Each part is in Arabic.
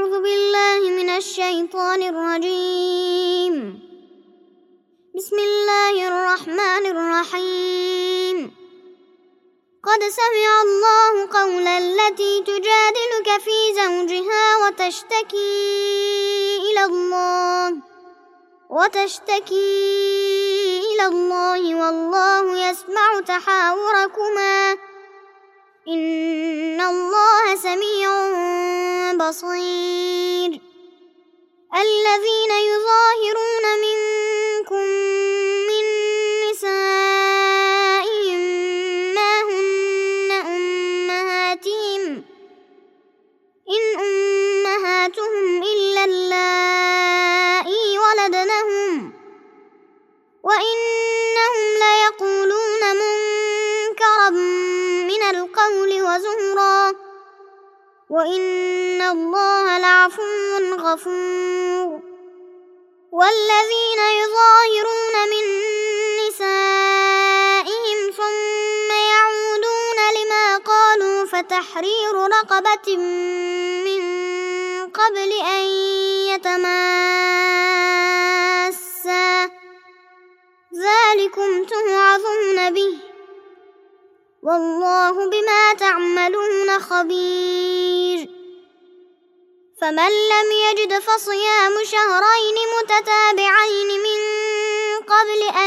أعوذ بالله من الشيطان الرجيم. بسم الله الرحمن الرحيم. قد سمع الله قول التي تجادلك في زوجها وتشتكي إلى الله والله يسمع تحاوركما إن الله سميع بصير. الذين يظاهرون منكم من نسائهم ما هن أمهاتهم إن أمهاتهم إلا اللائي ولدنهم وإنهم ليقولون منكرا من القول وزورا وإن الله لعفو غفور. والذين يظاهرون من نسائهم ثم يعودون لما قالوا فتحرير رقبة من قبل أن يتماسا ذلكم توعظون به والله بما تعملون خبير. فمن لم يجد فصيام شهرين متتابعين من قبل أن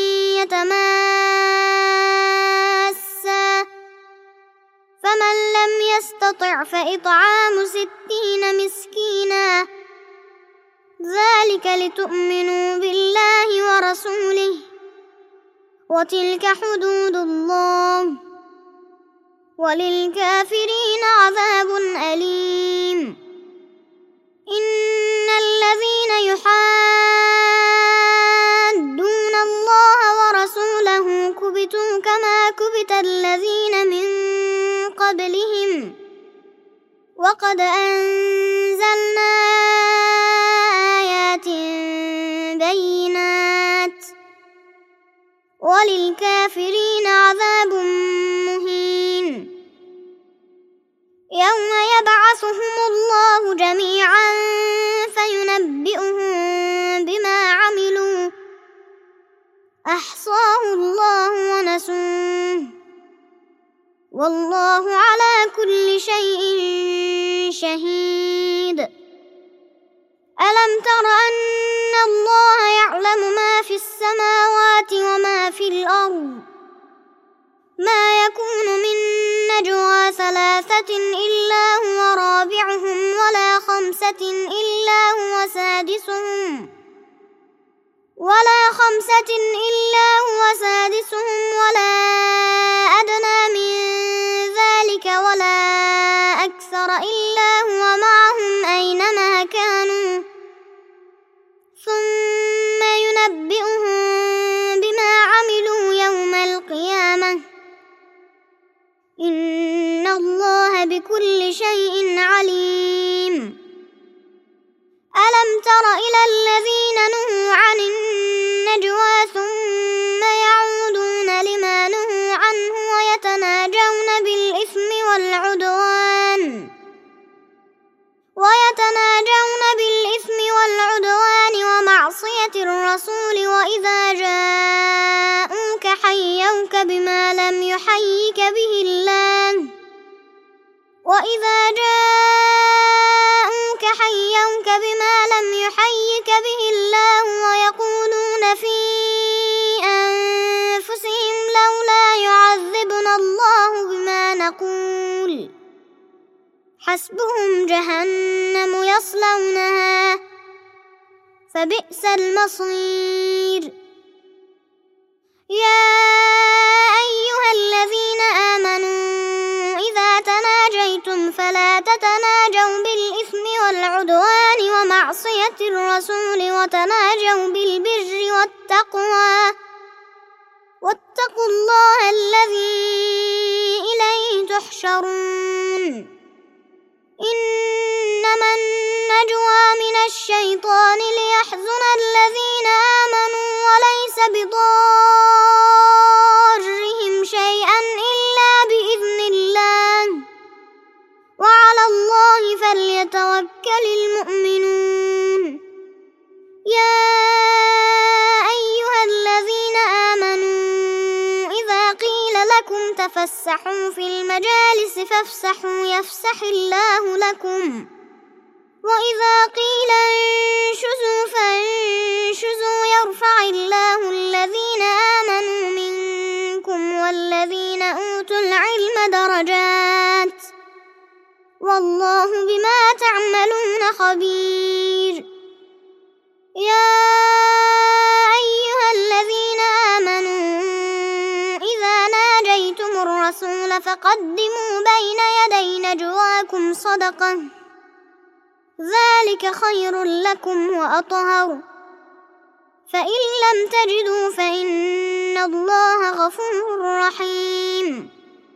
يتماسا فمن لم يستطع فإطعام 60 مسكينا ذلك لتؤمنوا بالله ورسوله وتلك حدود الله وللكافرين عذاب أليم. إن الذين يحادون الله ورسوله كبتوا كما كبت الذين من قبلهم وقد أنزلنا آيات بينات وللكافرين عذاب مهين. يوم يبعثهم الله جميعا فينبئهم بما عملوا أحصاه الله ونسوه والله على كل شيء شهيد. ألم تر أن الله يعلم ما في السماوات وما في الأرض ما يكون من نجوى 3 إلا هو رابعهم ولا 5 إلا هو سادسهم ولا أدنى من ذلك ولا أكثر إلا هو معهم أينما كانوا ثم ينبئهم بما عملوا يوم القيامة إن الله بكل شيء عليم. ألم تر إلى الذين نهوا عن النجوى ثم يعودون لما نهوا عنه ويتناجون بالإثم والعدوان ومعصية الرسول وإذا جاءوك حيوك بما لم يحيك به الله ويقولون في أنفسهم لولا يعذبنا الله بما نقول حسبهم جهنم يصلونها فبئس المصير. يا أيها الذين آمنوا إذا تناجيتم فلا تتناجوا بالإثم والعدوان ومعصية الرسول وتناجوا بالبر والتقوى واتقوا الله الذي إليه تحشرون. إنما النجوى من الشيطان ليحزن الذين آمنوا وليس بضارهم شيئا إلا بإذن الله وعلى الله فليتوكل فليتوكل المؤمنون يا أيها الذين آمنوا إذا قيل لكم تفسحوا في المجالس فافسحوا يفسح الله لكم وإذا قيل انشزوا فانشزوا يرفع الله الذين آمنوا منكم والذين أوتوا العلم درجات والله بما تعملون خبير يا أيها الذين آمنوا إذا ناجيتم الرسول فقدموا بين يدي نجواكم صدقة ذلك خير لكم وأطهر فإن لم تجدوا فإن الله غفور رحيم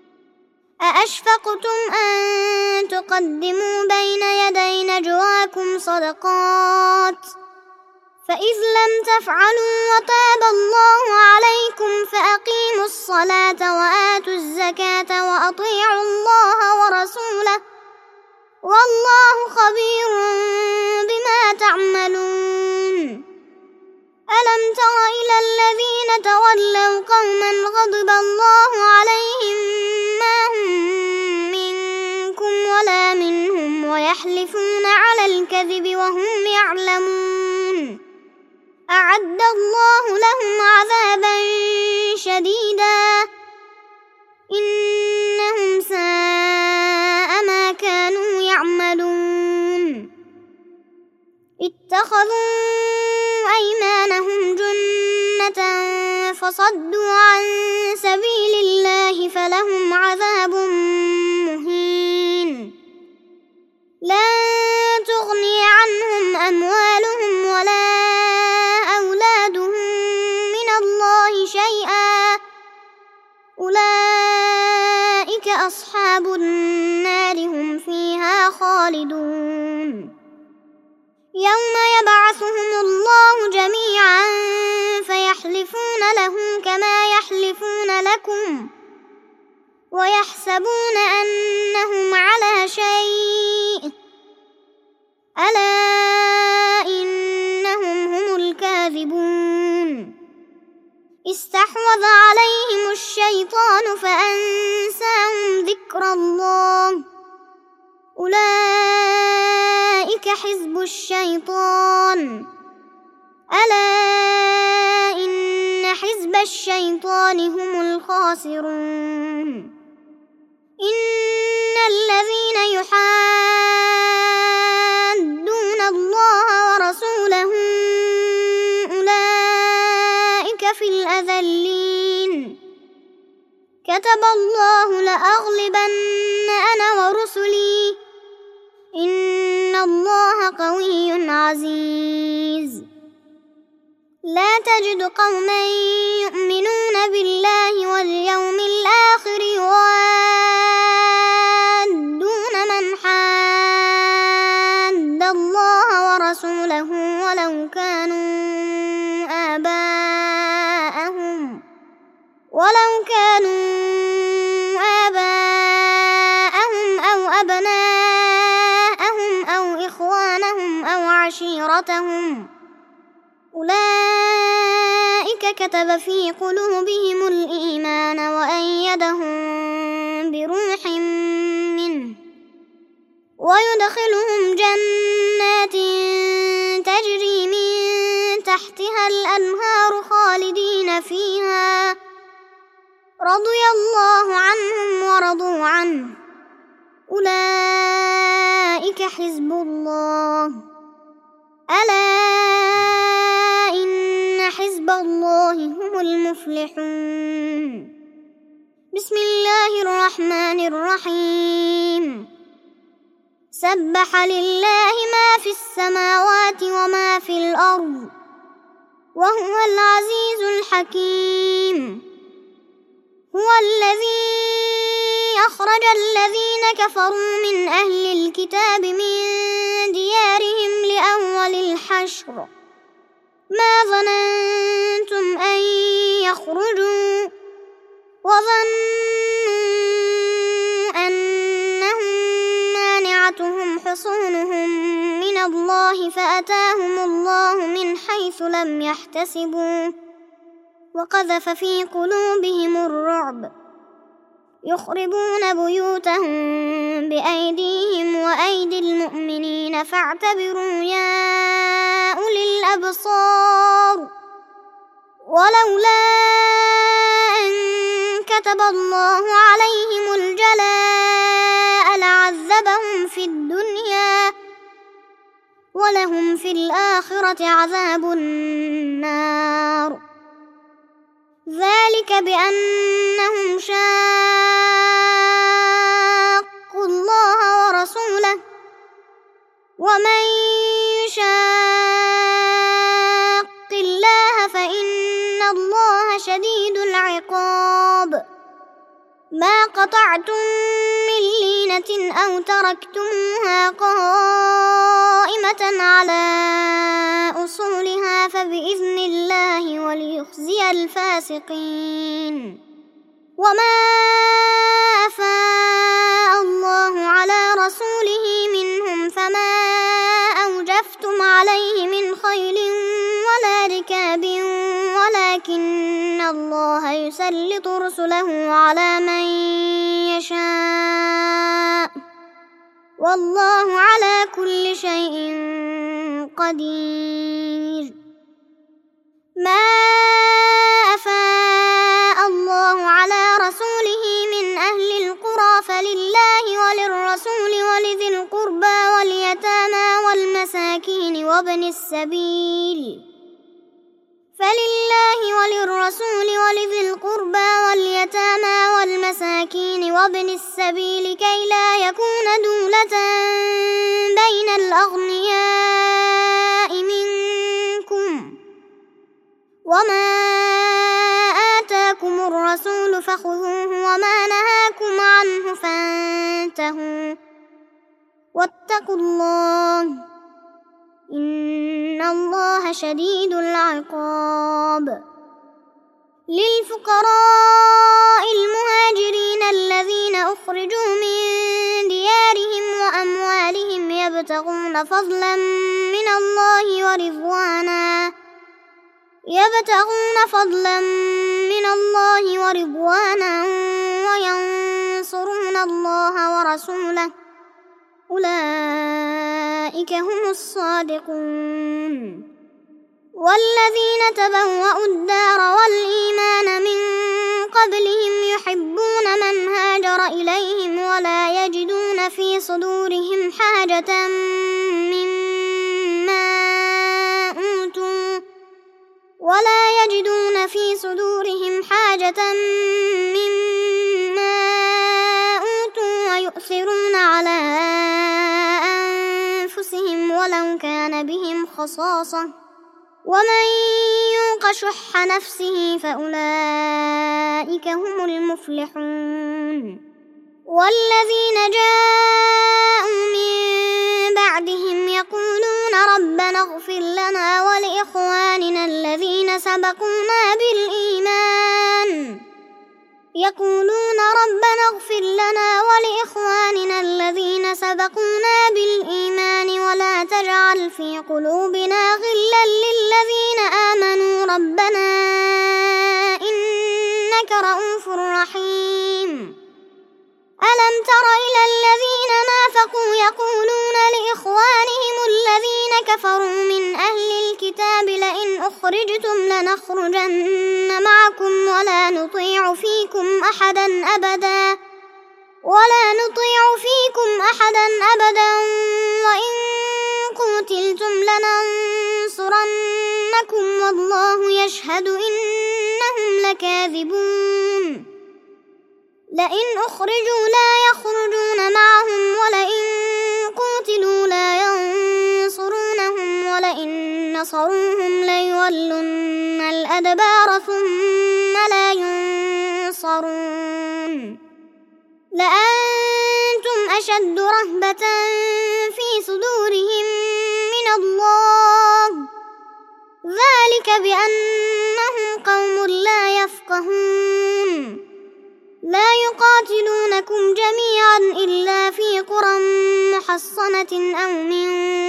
أأشفقتم أن تقدموا بين يدي نجواكم صدقات فإذ لم تفعلوا وتاب الله عليكم فأقيموا الصلاة وآتوا الزكاة وأطيعوا الله ورسوله والله خبير بما تعملون ألم تر إلى الذين تولوا قوما غضب الله عليهم ما هم منكم ولا منهم ويحلفون على الكذب وهم يعلمون أعد الله لهم عذابا شديدا إنهم ساء ما كانوا يعملون اتخذوا أيمانهم جنة فصدوا عن سبيل الله فلهم عذاب مهين لن تغني عنهم أموالهم ولا أولادهم من الله شيئا أولئك أصحاب النار هم فيها خالدون يوم يبعثهم الله جميعا فيحلفون له كما يحلفون لكم ويحسبون أنهم على شيء ألا إنهم هم الكاذبون استحوذ عليهم الشيطان فأنساهم ذكر الله أولئك حزب الشيطان ألا إن حزب الشيطان هم الخاسرون إن الذين يحادون الله ورسوله أولئك في الأذلين كتب الله لأغلبن أنا ورسلي إن الله قوي عزيز لا تجد قوما يؤمنون بالله واليوم الآخر يوادون من حاد الله ورسوله ولو كانوا آباءهم أو أبناءهم أو إخوانهم أو عشيرتهم أولئك كتب في قلوبهم الإيمان وأيدهم بروح منه ويدخلهم جنات تجري من تحتها الأنهار خالدين فيها رضي الله عنهم ورضوا عنه أولئك حزب الله ألا إن حزب الله هم المفلحون بسم الله الرحمن الرحيم سبح لله ما في السماوات وما في الأرض وهو العزيز الحكيم هو الذي أخرج الذين كفروا من أهل الكتاب من ديارهم لأول الحشر ما ظننتم أن يخرجوا وظنوا أنهم مانعتهم حصونهم من الله فأتاهم الله من حيث لم يحتسبوا وقذف في قلوبهم الرعب يخربون بيوتهم بأيديهم وأيدي المؤمنين فاعتبروا يا أولي الأبصار ولولا أن كتب الله عليهم الجلاء لعذبهم في الدنيا ولهم في الآخرة عذاب النار ذلك بأنهم شاقوا الله ورسوله ومن يشاق الله فإن الله شديد العقاب ما قطعتم من لينة أو تركتموها قائمة على أصولها فبإذن الله وليخزي الفاسقين وما أفاء الله على رسوله منهم فما أوجفتم عليه من خيل ولا ركاب ولكن الله يسلط رسله على من يشاء والله على كل شيء قدير ما أفاء الله على رسوله من أهل القرى فلله وللرسول ولذي القربى واليتامى والمساكين وابن السبيل فلله وللرسول ولذي القربى واليتامى والمساكين وابن السبيل كي لا يكون دولة بين الأغنياء منكم وما آتاكم الرسول فخذوه وما نهاكم عنه فانتهوا واتقوا الله إن الله شديد العقاب للفقراء المهاجرين الذين أخرجوا من ديارهم وأموالهم يبتغون فضلا من الله ورضوانا وينصرون الله ورسوله أولئك هم الصادقون والذين تبوأوا الدار والإيمان من قبلهم يحبون من هاجر إليهم ولا يجدون في صدورهم حاجة مما أوتوا ويؤثرون على أنفسهم ولو كان بهم خصاصة ومن يوق شح نفسه فأولئك هم المفلحون والذين جاءوا من بعدهم يقولون ربنا اغفر لنا ولإخواننا الذين سبقونا بالإيمان ولا تجعل في قلوبنا غلا للذين آمنوا ربنا إنك رؤوف رحيم ألم تر إلى الذين نافقوا يقولون لإخوانهم الذين كفروا من أهل الكتاب لئن أخرجتم لنخرجن معكم ولا نطيع فيكم أحدا أبدا وإن قتلتم لننصرنكم والله يشهد إنهم لكاذبون لئن أخرجوا لا يخرجون معهم ولئن قتلوا لا ينصرونهم ولئن نصروهم ليولن الأدبار ثم لا ينصرون لأنتم أشد رهبة في صدورهم من الله ذلك بأنهم قوم لا يفقهون لا يقاتلونكم جميعا إلا في قرى محصنة أو من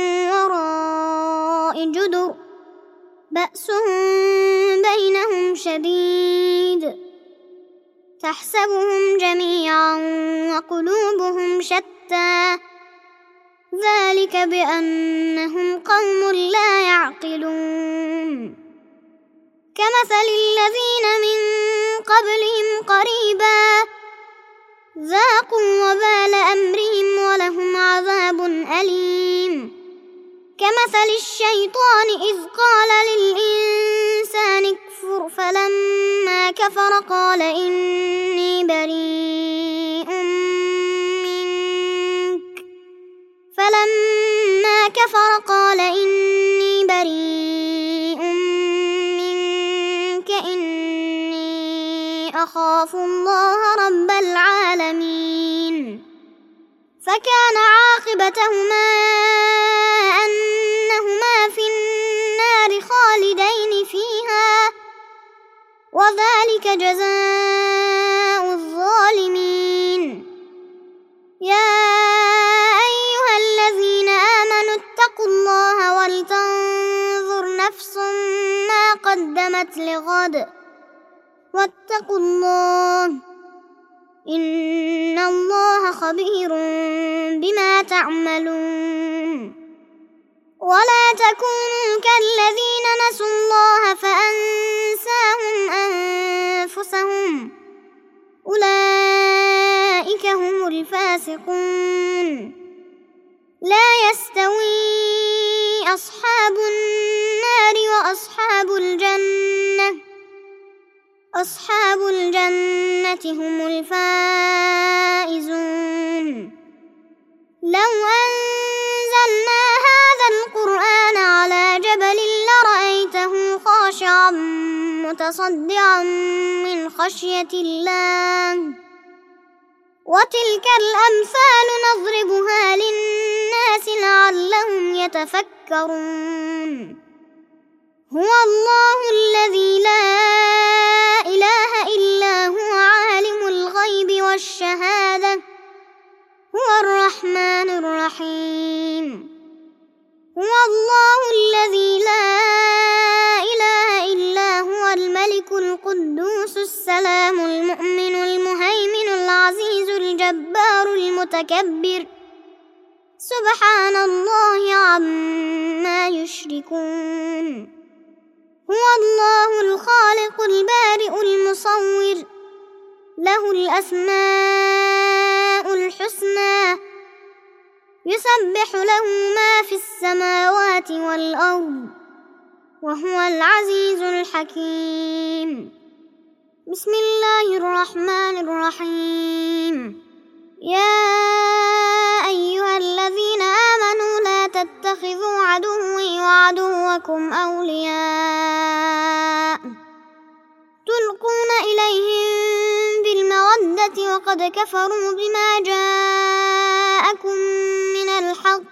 وراء جدر بأسهم بينهم شديد تحسبهم جميعا وقلوبهم شتى ذلك بأنهم قوم لا يعقلون كمثل الذين من قبلهم قريبا ذاقوا وبال أمرهم ولهم عذاب أليم كمثل الشيطان إذ قال للإنسان اكفر فلما كفر قال إني بريء منك إني أخاف الله رب العالمين فكان عاقبتهما أنهما في النار خالدين فيها وذلك جزاء الظالمين يا أيها الذين آمنوا اتقوا الله ولتنظر نفس ما قدمت لغد واتقوا الله إن الله خبير بما تعملون ولا تكونوا كالذين نسوا الله فأنساهم أنفسهم أولئك هم الفاسقون لا يستوي أصحاب النار وأصحاب الجنة أصحاب الجنة هم الفائزون لو أنزلنا هذا القرآن على جبل لرأيته خاشعا متصدعا من خشية الله وتلك الأمثال نضربها للناس لعلهم يتفكرون هو الله الذي لا إله إلا هو عالم الغيب والشهادة هو الرحمن الرحيم هو الله الذي لا إله إلا هو الملك القدوس السلام المؤمن المهيمن العزيز الجبار المتكبر سبحان الله عما يشركون هو الله الخالق البارئ المصور له الأسماء الحسنى يسبح له ما في السماوات والأرض وهو العزيز الحكيم بسم الله الرحمن الرحيم يا أيها الذين آمنوا لا تتخذوا عدوي وعدوكم أولياء تلقون إليهم بالمودة وقد كفروا بما جاءكم من الحق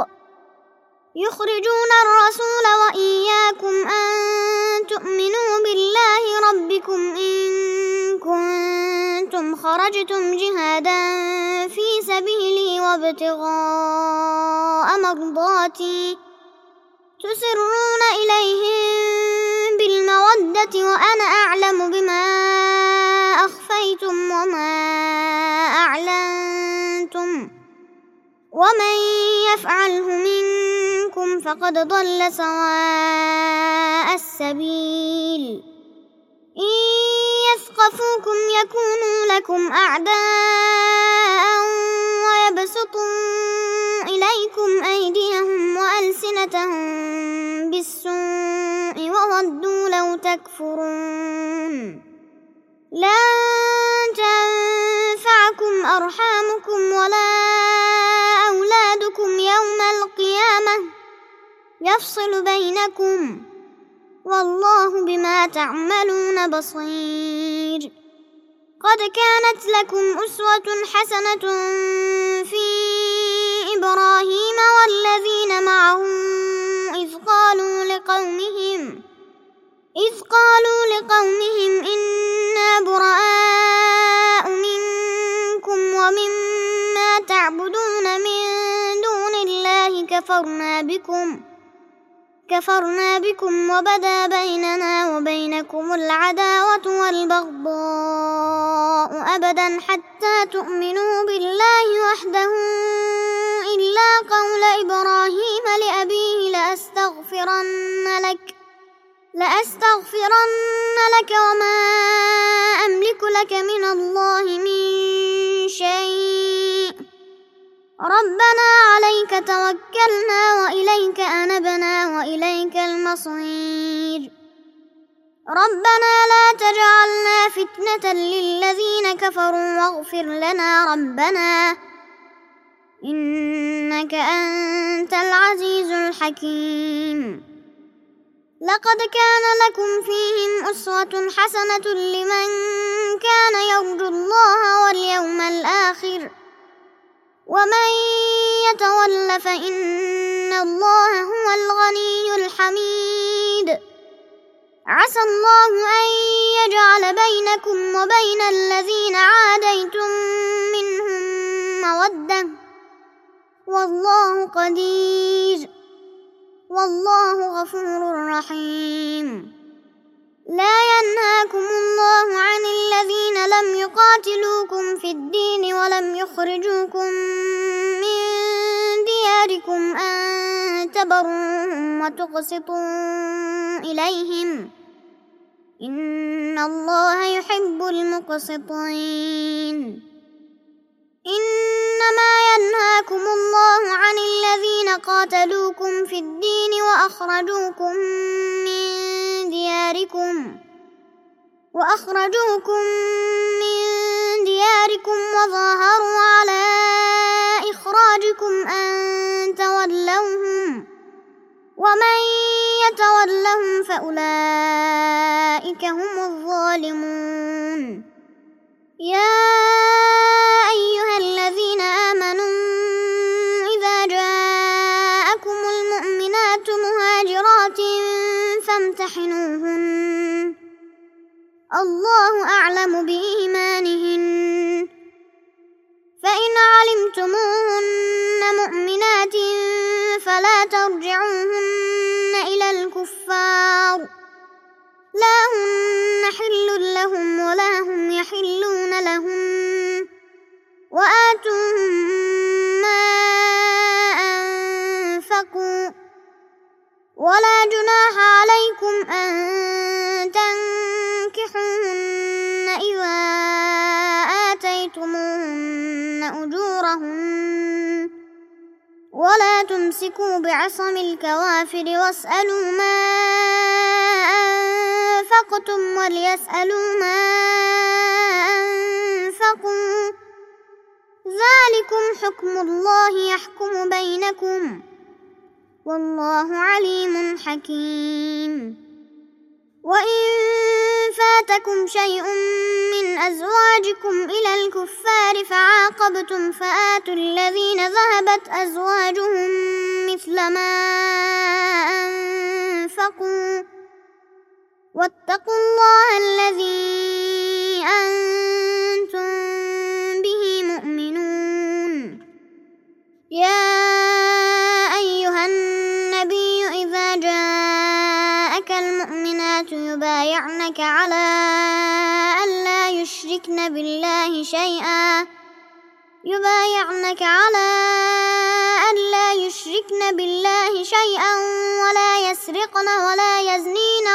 يخرجون الرسول وإياكم أن تؤمنوا بالله ربكم إن كنتم خرجتم جهادا في سبيلي وابتغاء مرضاتي تسرون إليهم بالمودة وأنا أعلم بما أخفيتم وما أعلنتم ومن يفعله منكم فقد ضل سواء السبيل إن يثقفوكم يكونوا لكم أعداء ويبسطوا إليكم أيديهم وألسنتهم بالسوء وودوا لو تكفرون لن تنفعكم أرحامكم ولا أولادكم يوم القيامة يفصل بينكم والله بما تعملون بصير قد كانت لكم أسوة حسنة في إبراهيم والذين معه إذ قالوا لقومهم إنا براء كفرنا بكم وبدا بيننا وبينكم العداوة والبغضاء أبدا حتى تؤمنوا بالله وحده إلا قول إبراهيم لأبيه لأستغفرن لك وما أملك لك من الله من شيء ربنا عليك توكلنا وإليك أنبنا وإليك المصير ربنا لا تجعلنا فتنة للذين كفروا واغفر لنا ربنا إنك أنت العزيز الحكيم لقد كان لكم فيهم أسوة حسنة لمن كان يرجو الله واليوم الآخر ومن يتول فإن الله هو الغني الحميد عسى الله أن يجعل بينكم وبين الذين عاديتم منهم مودة والله قدير والله غفور رحيم لا ينهاكم الله عن الذين لم يقاتلوكم في الدين ولم يخرجوكم من دياركم أن تبروهم وتقسطوا إليهم إن الله يحب المقسطين إنما ينهاكم الله عن الذين قاتلوكم في الدين وأخرجوكم من دياركم وظاهروا على إخراجكم أن تولوهم ومن يتولهم فأولئك هم الظالمون يا أيها الذين آمنوا إذا جاءكم المؤمنات مهاجرات فامتحنوهن الله أعلم بإيمانهن فإن علمتموهن مؤمنات فلا ترجعوهن إلى الكفار لا هن حل لهم ولا هم يحلون لهم وآتوهم ما أنفقوا ولا جناح عليكم أن تنكحوهن إذا آتيتموهن أجورهن ولا تمسكوا بعصم الكوافر واسألوا ما أنفقتم وليسألوا ما أنفقوا ذلكم حكم الله يحكم بينكم والله عليم حكيم وإن فاتكم شيء من أزواجكم إلى الكفار فعاقبتم فآتوا الذين ذهبت أزواجهم مثل ما أنفقوا واتقوا الله الذي أنتم به مؤمنون يا أيها النبي إذا جاءك المؤمنات يبايعنك على ألا يشركن بالله شيئا ولا يسرقن ولا يزنين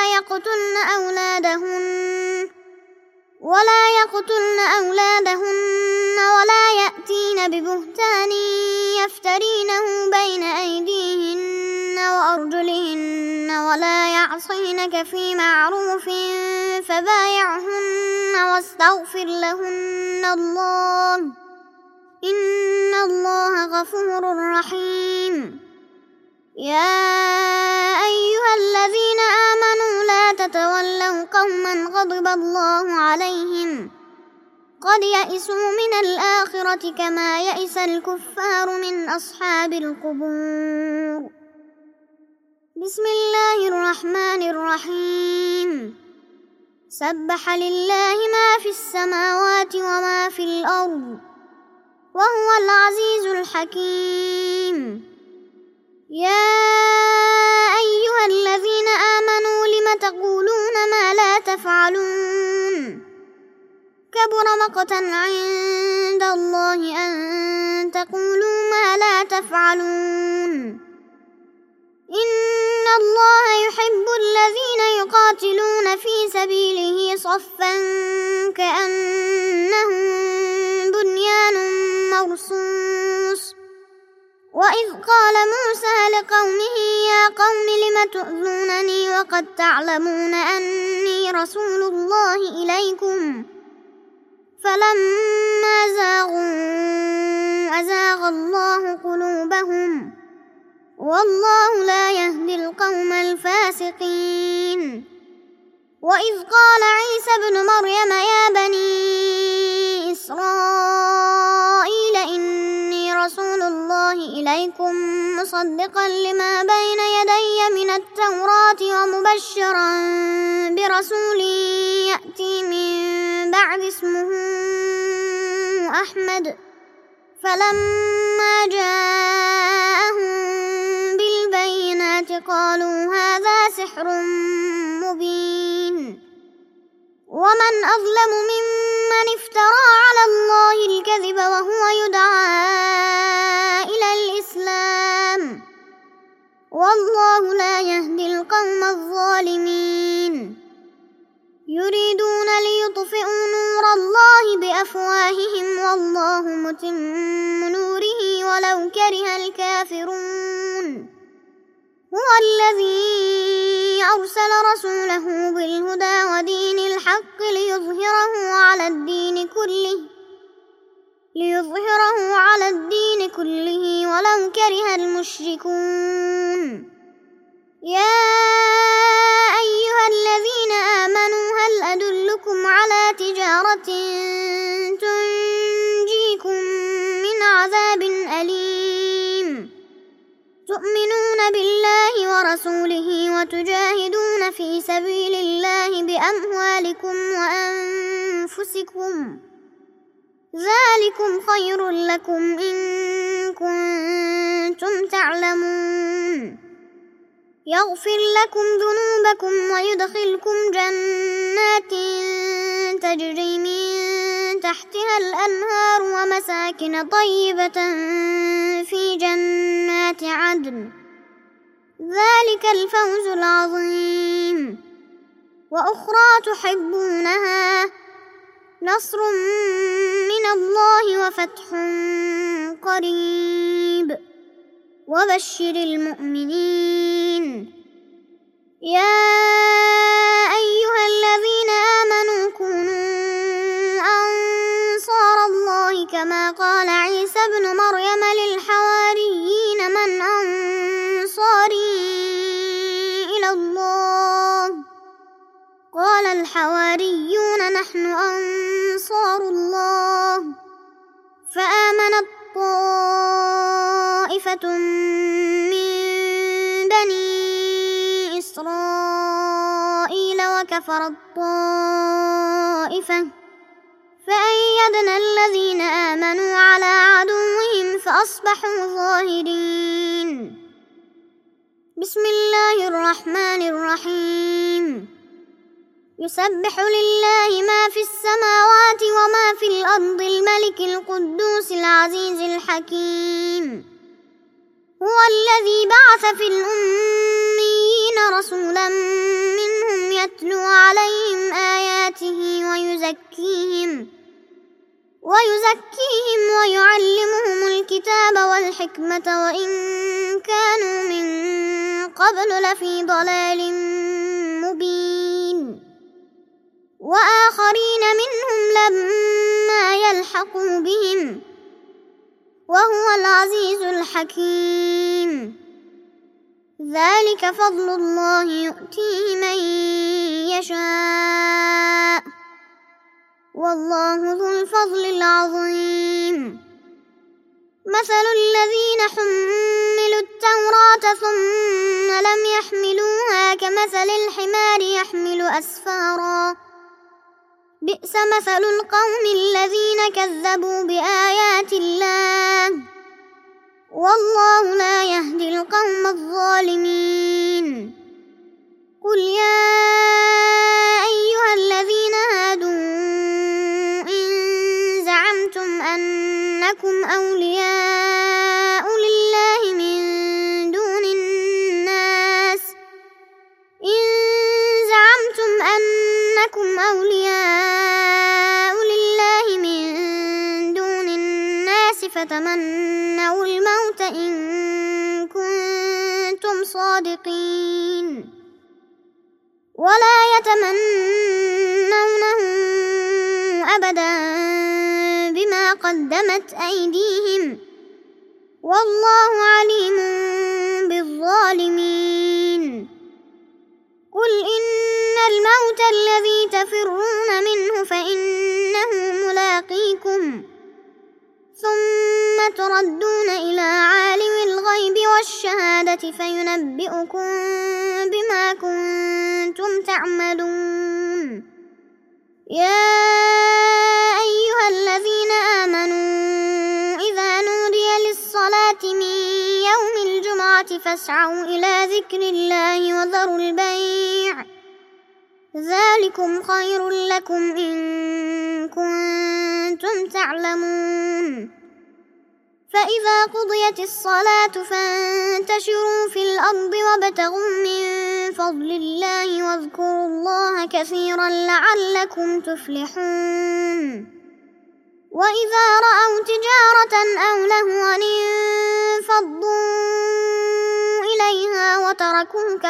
ولا يقتلن أولادهن ولا يأتين ببهتان يفترينه بين أيديهن وأرجلهن ولا يعصينك في معروف فبايعهن واستغفر لهن الله إن الله غفور رحيم يا أيها الذين آمنوا لا تتولوا قوما غضب الله عليهم قد يئسوا من الآخرة كما يئس الكفار من أصحاب القبور بسم الله الرحمن الرحيم سبح لله ما في السماوات وما في الأرض وهو العزيز الحكيم تفعلون كبر مقتا عند الله أن تقولوا ما لا تفعلون إن الله يحب الذين يقاتلون في سبيله صفا كأنهم بنيان مرصوص وإذ قال موسى لقومه يا قوم لم تؤذونني وقد تعلمون أني رسول الله إليكم فلما زاغوا أزاغ الله قلوبهم والله لا يهدي القوم الفاسقين وإذ قال عيسى ابن مريم يا بني إسرائيل إني رسول الله إليكم مصدقا لما بين يدي من التوراة ومبشرا برسول يأتي من بعد اسمه أحمد فلما جاءهم بالبينات قالوا هذا سحر مبين ومن أظلم ممن افترى على الله الكذب وهو يدعى إلى الإسلام والله لا يهدي القوم الظالمين يريدون ليطفئوا نور الله بأفواههم والله متم نوره ولو كره الكافرون هو الذي أرسل رسوله بالهدى ودين الحق ليظهره على الدين كله ولو كره المشركون يا أيها الذين آمنوا هل أدلكم على تجارة تنجيكم من عذاب أليم تؤمنون بالله ورسوله وتجاهدون في سبيل الله بأموالكم وأنفسكم ذلكم خير لكم إن كنتم تعلمون يغفر لكم ذنوبكم ويدخلكم جنات تجري من تحتها الأنهار ومساكن طيبة في جنات عدن ذلك الفوز العظيم وأخرى تحبونها نصر من الله وفتح قريب وبشر المؤمنين يا أيها الذين آمنوا كونوا أنصار الله كما قال عيسى ابن مريم للحواريين من أنصاري إلى الله قال الحواريون نحن أنصار الله فآمنت طائفة من بني إسرائيل وكفرت طائفة فأيدنا الذين آمنوا على عدوهم فأصبحوا ظاهرين بسم الله الرحمن الرحيم يسبح لله ما في السماوات وما في الأرض الملك القدوس العزيز الحكيم هو الذي بعث في الأميين رسولا منهم يتلو عليهم آياته ويزكيهم ويعلمهم الكتاب والحكمة وإن كانوا من قبل لفي ضلال مبين وآخرين منهم لما يلحقوا بهم وهو العزيز الحكيم ذلك فضل الله يؤتيه من يشاء والله ذو الفضل العظيم مثل الذين حملوا التوراة ثم لم يحملوها كمثل الحمار يحمل أسفارا بئس مثل القوم الذين كذبوا بآيات الله والله لا يهدي القوم الظالمين قل يا أيها أولياء لله من دون الناس إن زعمتم أنكم أولياء لله من دون الناس فتمنوا الموت إن كنتم صادقين ولا يتمنونه أبدا بما قدمت أيديهم والله عليم بالظالمين قل إن الموت الذي تفرون منه فإنه ملاقيكم ثم تردون إلى عالم الغيب والشهادة فينبئكم بما كنتم تعملون يا أيها الذين آمنوا إذا نودي للصلاة من يوم الجمعة فاسعوا إلى ذكر الله وذروا البيع ذلكم خير لكم إن كنتم تعلمون فإذا قضيت الصلاة فانتشروا في الأرض وابتغوا من فضل الله واذكروا الله كثيرا لعلكم تفلحون وإذا رأوا تجارة أو لهوا انفضوا إليها وتركوك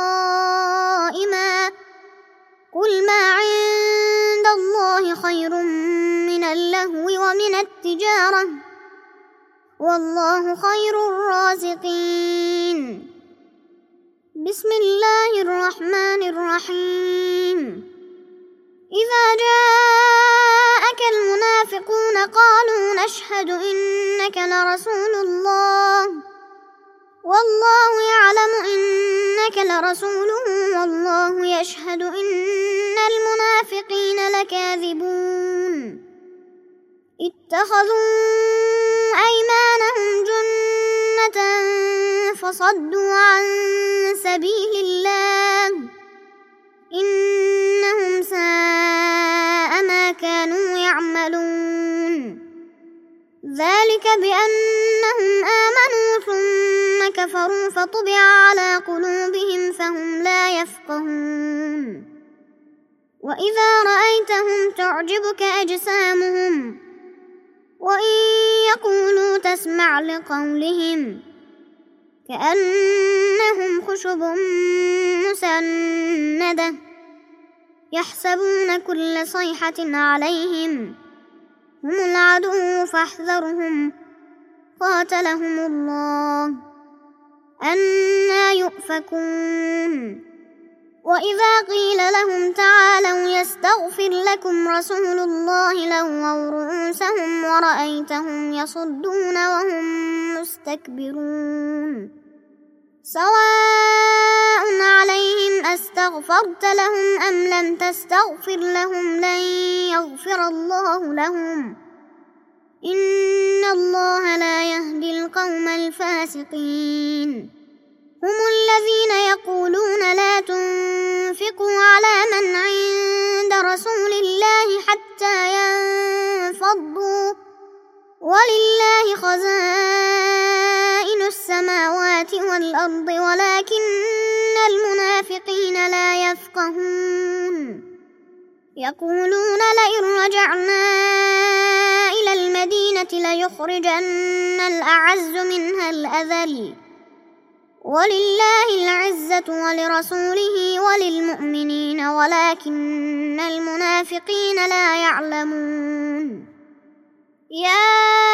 قائما قل ما عند الله خير من اللهو ومن التجارة والله خير الرازقين بسم الله الرحمن الرحيم إذا جاءك المنافقون قالوا نشهد إنك لرسول الله والله يعلم إنك لرسوله والله يشهد إن المنافقين لكاذبون اتخذوا أيمانهم جنة فصدوا عن سبيل الله إنهم ساء ما كانوا يعملون ذلك بأنهم آمنوا ثم كفروا فطبع على قلوبهم فهم لا يفقهون وإذا رأيتهم تعجبك أجسامهم وإن يقولوا تسمع لقولهم كأنهم خشب مسندة يحسبون كل صيحة عليهم هم العدو فاحذرهم قاتلهم الله أنى يؤفكون وإذا قيل لهم تعالوا يستغفر لكم رسول الله لووا رؤوسهم ورأيتهم يصدون وهم مستكبرون سواء عليهم أستغفرت لهم أم لم تستغفر لهم لن يغفر الله لهم إن الله لا يهدي القوم الفاسقين هم الذين يقولون لا تنفقوا على من عند رسول الله حتى ينفضوا ولله خزائن السماوات والأرض ولكن المنافقين لا يفقهون يقولون لئن رجعنا إلى المدينة ليخرجن الأعز منها الأذل ولله العزة ولرسوله وللمؤمنين ولكن المنافقين لا يعلمون يا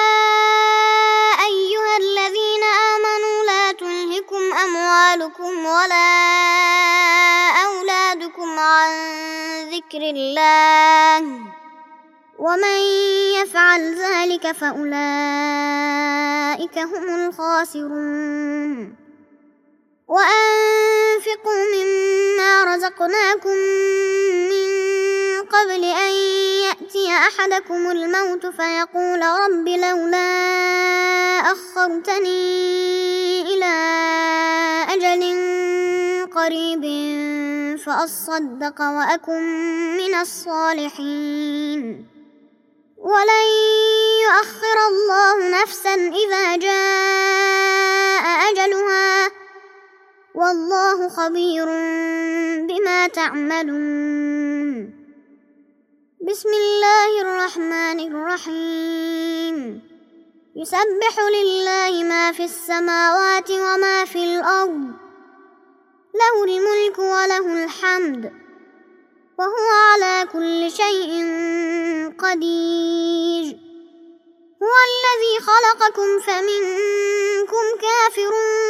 أيها الذين آمنوا لا تلهكم أموالكم ولا أولادكم عن ذكر الله ومن يفعل ذلك فأولئك هم الخاسرون وأنفقوا مما رزقناكم من قبل أن يأتي أحدكم الموت فيقول رب لولا أخرتني إلى أجل قريب فأصدق وأكن من الصالحين ولن يؤخر الله نفسا إذا جاء أجلها والله خبير بما تعملون. بسم الله الرحمن الرحيم. يسبح لله ما في السماوات وما في الأرض، له الملك وله الحمد وهو على كل شيء قدير. هو الذي خلقكم فمنكم كافر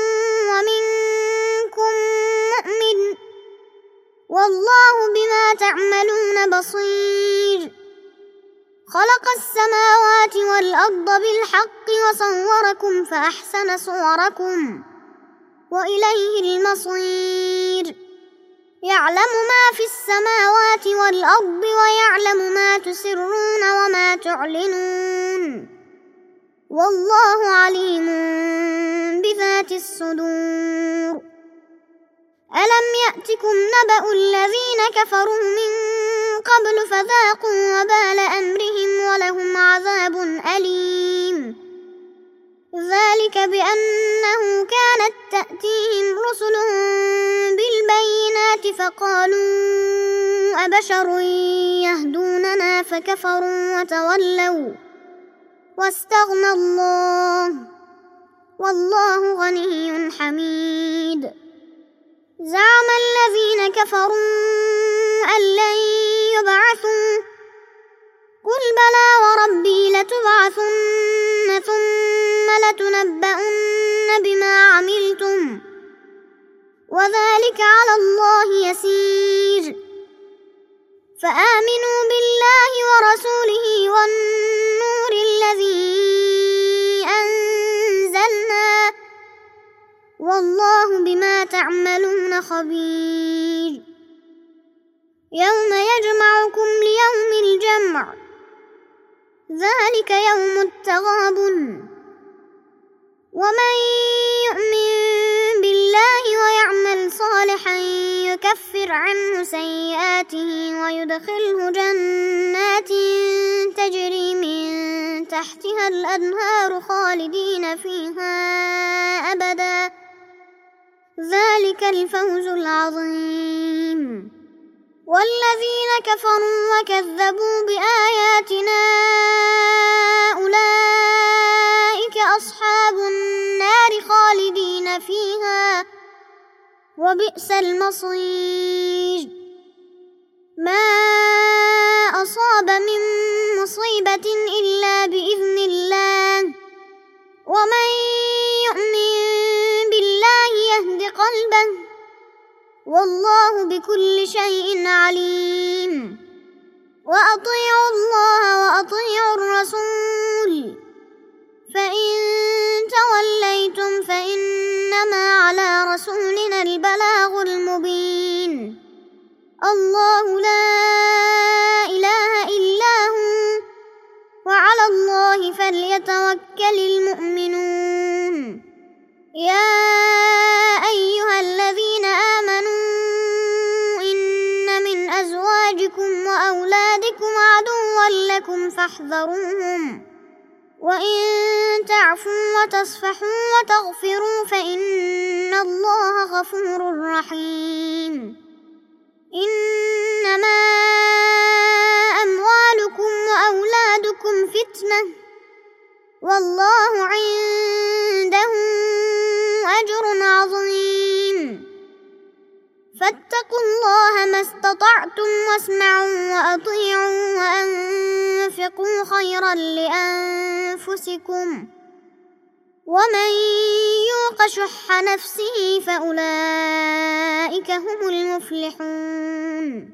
ومنكم مؤمن والله بما تعملون بصير. خلق السماوات والأرض بالحق وصوركم فأحسن صوركم وإليه المصير. يعلم ما في السماوات والأرض ويعلم ما تسرون وما تعلنون والله عليم بذات الصدور. ألم يأتكم نبأ الذين كفروا من قبل فذاقوا وبال أمرهم ولهم عذاب أليم. ذلك بأنه كانت تأتيهم رسلهم بالبينات فقالوا أبشر يهدوننا فكفروا وتولوا واستغنى الله والله غني حميد. زعم الذين كفروا أن لن يبعثوا قل بلى وربي لتبعثن ثم لتنبؤن بما عملتم وذلك على الله يسير. فآمنوا بالله ورسوله والنور الذي أنزلنا والله بما تعملون خبير. يوم يجمعكم ليوم الجمع ذلك يوم التغابن. ومن يؤمن بالله ويعمل صالحا يكفر عنه سيئاته ويدخله جنات تجري من تحتها الأنهار خالدين فيها أبدا ذلك الفوز العظيم. والذين كفروا وكذبوا بآياتنا أولئك أصحاب النار خالدين فيها وبئس المصير. ما أصاب من مصيبة إلا بإذن الله ومن يؤمن بالله يهد قلبه والله بكل شيء عليم. وأطيعوا الله وأطيعوا الرسول فإن توليتم فإنما على رسولنا البلاغ المبين. الله لا إله إلا هو وعلى الله فليتوكل المؤمنون. يا أيها الذين آمنوا إن من أزواجكم وأولادكم عدوا لكم فاحذروهم وإن تعفوا وتصفحوا وتغفروا فإن الله غفور رحيم. إنما أموالكم وأولادكم فتنة والله عنده أجر عظيم. فاتقوا الله ما استطعتم واسمعوا وأطيعوا وأنفقوا خيرا لأنفسكم ومن يوق شح نفسه فأولئك هم المفلحون.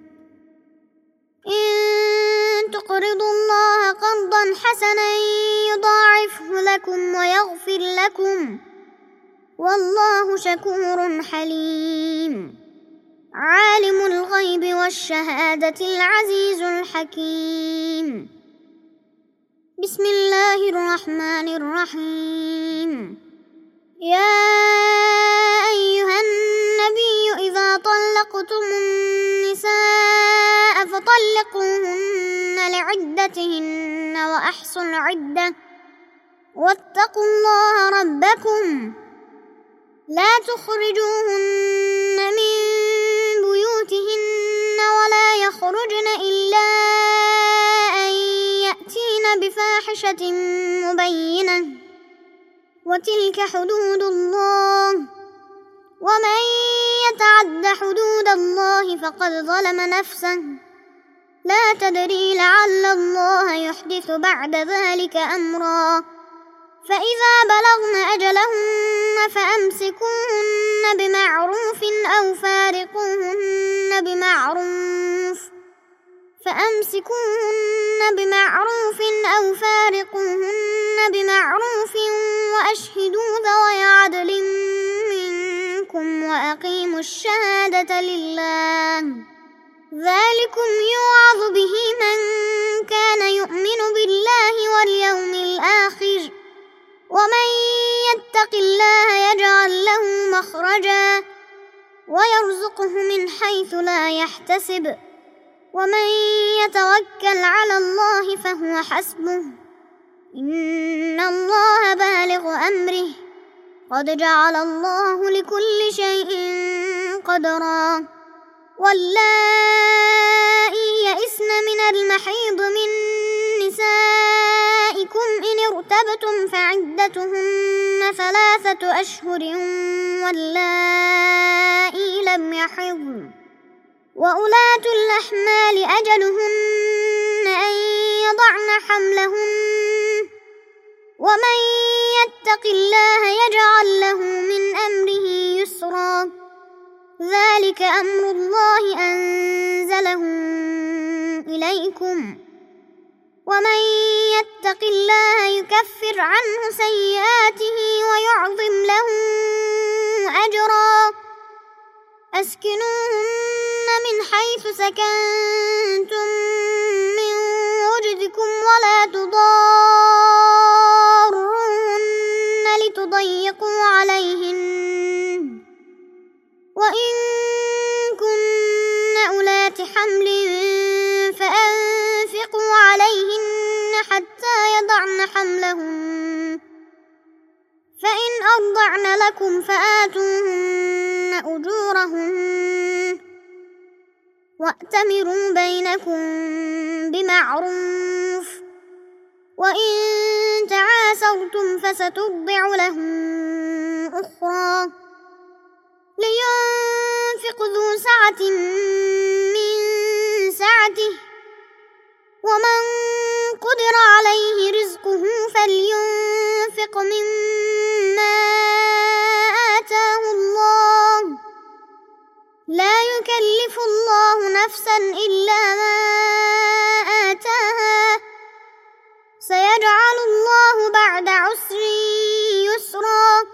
إن تقرضوا الله قرضا حسنا يضاعفه لكم ويغفر لكم والله شكور حليم. عالم الغيب والشهادة العزيز الحكيم. بسم الله الرحمن الرحيم. يا أيها النبي إذا طلقتم النساء فطلقوهن لعدتهن وأحصوا العدة واتقوا الله ربكم لا تخرجوهن من بيوتهن ولا يخرجن إلا أن يأتين بفاحشة مبينة وتلك حدود الله ومن يتعد حدود الله فقد ظلم نفسه لا تدري لعل الله يحدث بعد ذلك أمرا فإذا بلغن أجلهن فأمسكوهن بمعروف أو فارقوهن بمعروف وأشهدوا ذوي عدل منكم وأقيموا الشهادة لله ذلكم يوعظ به من كان يؤمن بالله واليوم الآخر ومن يتق الله يجعل له مخرجا ويرزقه من حيث لا يحتسب ومن يتوكل على الله فهو حسبه إن الله بالغ أمره قد جعل الله لكل شيء قدرا واللائي يئسن من المحيض من نسائكم إن ارتبتم فعدتهن 3 أشهر واللائي لم يحضن وأولاة الأحمال أجلهن أن يضعن حملهن ومن يتق الله يجعل له من أمره يسرا ذلك أمر الله أنزله إليكم ومن يتق الله يكفر عنه سيئاته ويعظم له أجرا أسكنوهن من حيث سكنتم من وجدكم ولا تضاروهن لتضيقوا عليهن وإن كن أولات حمل فأنفقوا عليهن حتى يضعن حملهن فإن أرضعن لكم فآتوهن أجورهن وأتمروا بينكم بمعروف وإن تعاسرتم فسترضع له أخرى لينفق ذو سعة من سعته ومن قدر عليه رزقه فلينفق مما آتاه الله لا يكلف الله نفسا إلا ما آتاها سيجعل الله بعد عسر يسرا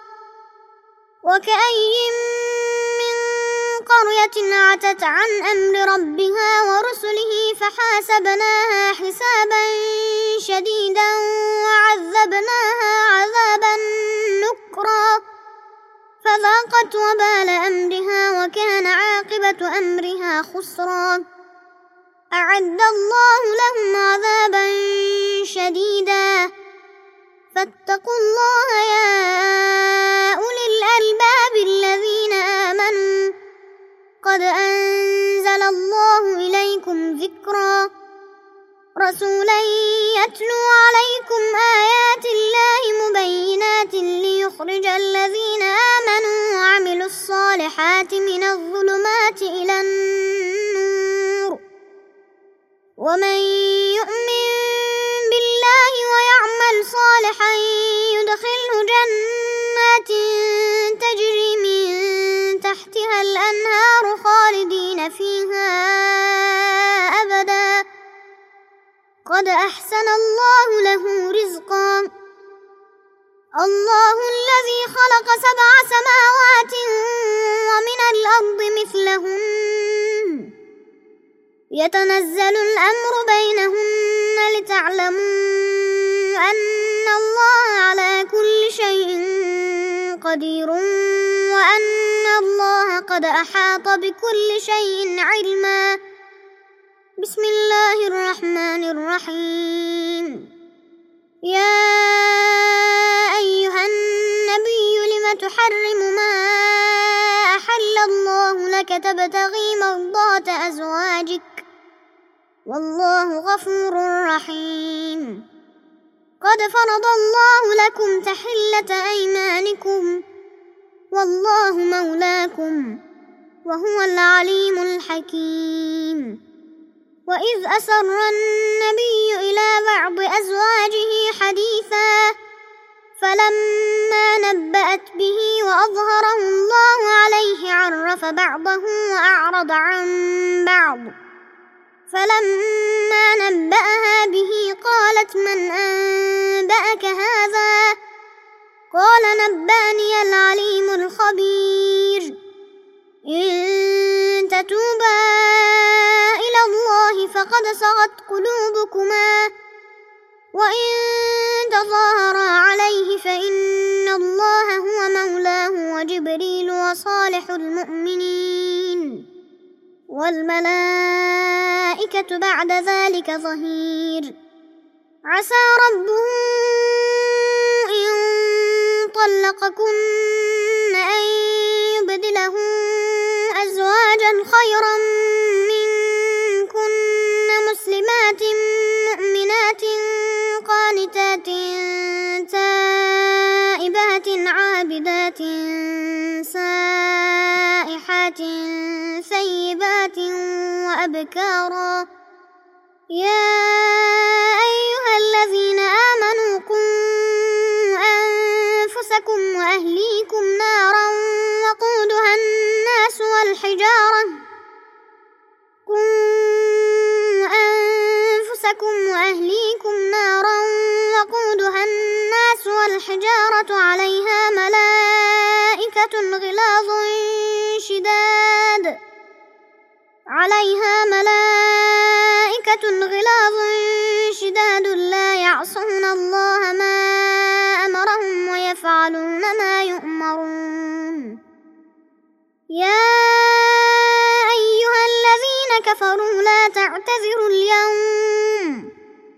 وكأي من قرية عتت عن أمر ربها ورسله فحاسبناها حسابا شديدا وعذبناها عذابا نكرا فذاقت وبال أمرها وكان عاقبة أمرها خسرا أعد الله لهم عذابا شديدا فاتقوا الله يا أولي الألباب الذين آمنوا قد أنزل الله إليكم ذكرا رسولا يتلو عليكم آيات الله مبينات ليخرج الذين آمنوا وعملوا الصالحات من الظلمات إلى النور ومن يؤمن بالله ويعمل صالحا يدخله جنات تجري من تحتها الأنهار خالدين فيها أبدا قد أحسن الله له رزقا الله الذي خلق 7 سماوات ومن الأرض مثلهن يتنزل الأمر بينهن لتعلموا أن الله على كل شيء قدير وأن الله قد أحاط بكل شيء علما بسم الله الرحمن الرحيم. يا أيها النبي لم تحرم ما أحل الله لك تبتغي مرضات أزواجك والله غفور رحيم. قد فرض الله لكم تحلة أيمانكم والله مولاكم وهو العليم الحكيم. وإذ أسر النبي إلى بعض أزواجه حديثا فلما نبأت به وأظهره الله عليه عرف بعضه وأعرض عن بعض. فلما نبأها به قالت من أنبأك هذا؟ قال نبأني العليم الخبير. إن تتوبا إلى الله فقد صغت قلوبكما وإن تظاهرا عليه فإن الله هو مولاه وجبريل وصالح المؤمنين والملائكة بعد ذلك ظهير. عسى ربه إن طلقكن أن يبدله أزواجا خيرا منكن مسلمات مؤمنات قانتات تائبات عابدات سائحات ثيبات وأبكارا. يا أيها الذين آمنوا قوا أنفسكم وأهليكم نارا وقودها الناس والحجارة عليها ملائكة غلاظ شداد لا يعصون الله ما أمرهم ويفعلون ما يؤمرون. يا أيها الذين كفروا لا تعتذروا اليوم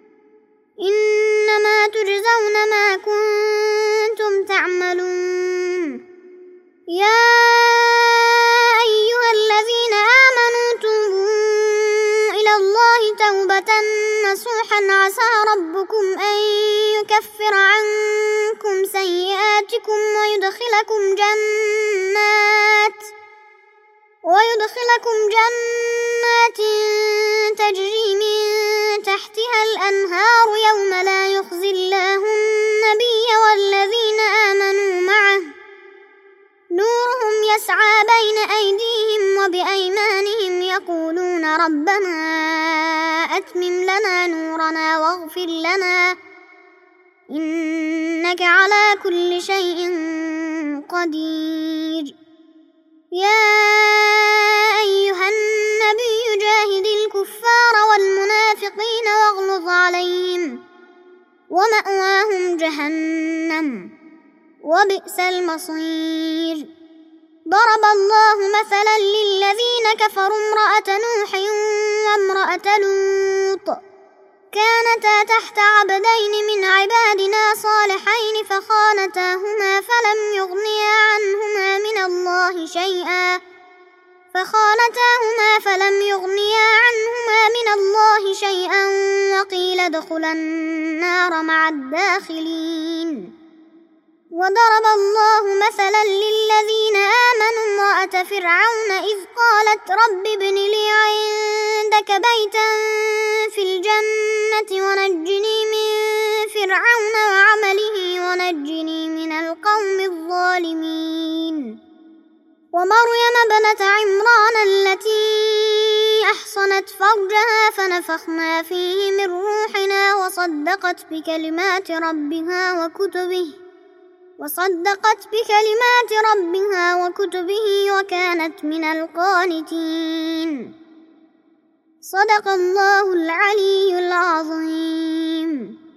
إنما تجزون ما كنتم تعملون. يا أيها الذين آمنوا توبوا إلى الله توبة نصوحا عسى ربكم أن يكفر عنكم سيئاتكم ويدخلكم جنات تجري من تحتها الأنهار يوم لا يخزي الله النبي والذين آمنوا معه نورهم يسعى بين أيديهم وبأيمانهم يقولون ربنا أتمم لنا نورنا واغفر لنا إنك على كل شيء قدير. يا أيها النبي جاهد الكفار والمنافقين واغلظ عليهم ومأواهم جهنم وبئس المصير. ضرب الله مثلا للذين كفروا امرأة نوح وامرأة لوط كانتا تحت عبدين من عبادنا صالحين فخانتاهما فلم يغنيا عنهما من الله شيئا وقيل ادخلا النار مع الداخلين. وضرب الله مثلا للذين آمنوا امرأة فرعون إذ قالت رب ابن لي عندك بيتا في الجنة ونجني من فرعون وعمله ونجني من القوم الظالمين. ومريم ابنة عمران التي أحصنت فرجها فنفخنا فيه من روحنا وصدقت بكلمات ربها وكتبه وكانت من القانتين. صدق الله العلي العظيم.